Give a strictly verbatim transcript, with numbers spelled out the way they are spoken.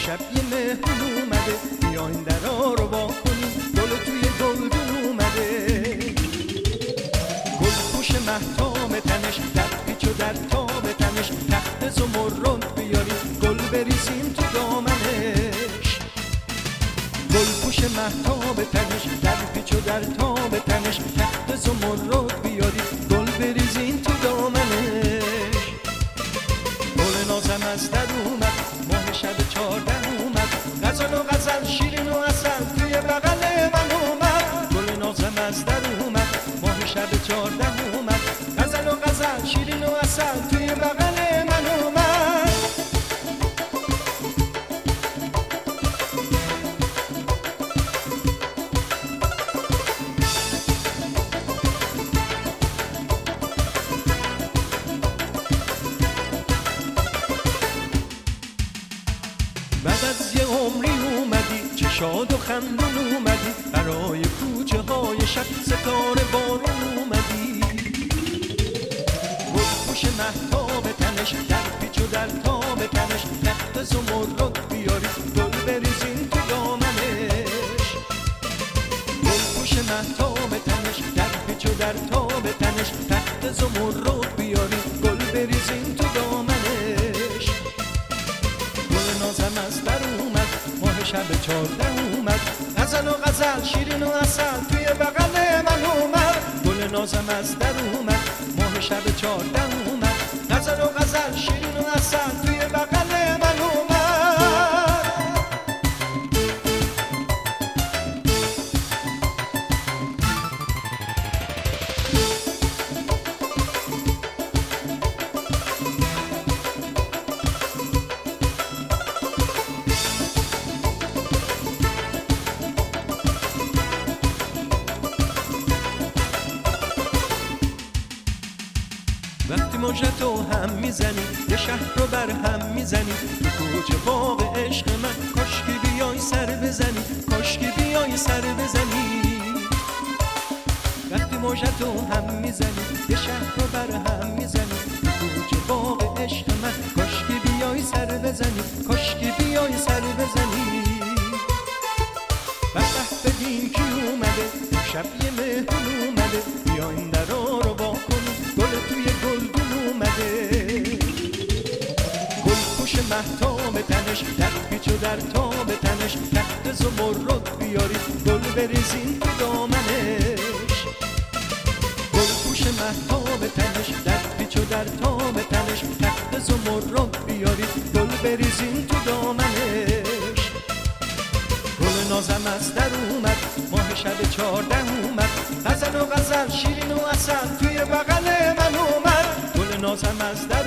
شب یه مهمون اومده، بیاین درا رو وا کنیم، گل توی گلدون اومده. گل پوش مهتاب تنش، در پیچ و در تاب تنش، تخت زمرد بیاریم، گل بریزیم تو دامنش. گل پوش مهتاب تنش، در پیچ و در تاب تنش، تخت زمرد بیاریم، گل بریزیم تو دامنش. گل نازم از در اومد، ماه شب چهارده اومد، غزل و غزل شیرین و عسل توی بغل من اومد. گل نازم از در اومد، ماه شب چهارده اومد، غزل و غزل شیرین و عسل توی بغل من اومد. بعد از یه عمری اومدی، چه شاد و خندون اومدی، برای کوچه های شب ستاره بارون اومدی. گل پوش مهتاب تنش، در پیچ و در تاب تنش، تخت زمرد بیاری، گل بریزین تو دامنش. گل پوش مهتاب تنش، در پیچ و در تاب تنش، تخت زمرد بیاری، گل بریزین تو دامنش. گل نازم از در اومد، ماه شب چهارده اومد، غزل و غزل شیرین و عسل توی بغل من اومد. گل نازم از در اومد، ماه شب چهارده اومد، غزل و غزل شیرین و عسل توی بغل من اومد. وقتی موجتو هم میزنی، یه شهر رو بر هم میزنی، تو کوچه باغ عشق من، کاشکی بیای سر بزنی، کاشکی بیای سر بزنی. وقتی موجتو هم میزنی، یه شهر رو بر هم میزنی، تو کوچه باغ عشق من، کاشکی بیای سر بزنی، کاشکی بیای سر بزنی. وقت ببین کی اومده، شب یه مهمون اومده، بیاین درا رو وا کنیم، گل توی گلدون اومده. گل پوش مهتاب تنش، در پیچ و در تاب تنش، تخت زمرد بیاری، گل بریزین تو دامنش. گل پوش مهتاب تنش، در پیچ و در تاب تنش، تخت زمرد بیاری، گل بریزین تو دامنش. گل نازم از در اومد، ماه شب چهارده اومد، غزل و غزل شیرین و عسل توی بغل من اومد. گل نازم از در